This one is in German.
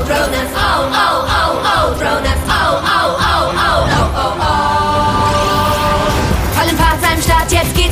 Drones, oh, oh, oh, oh, Drones, oh, oh, oh, oh, oh, oh, oh. Voll im Fahrt, seinem Start, jetzt geht's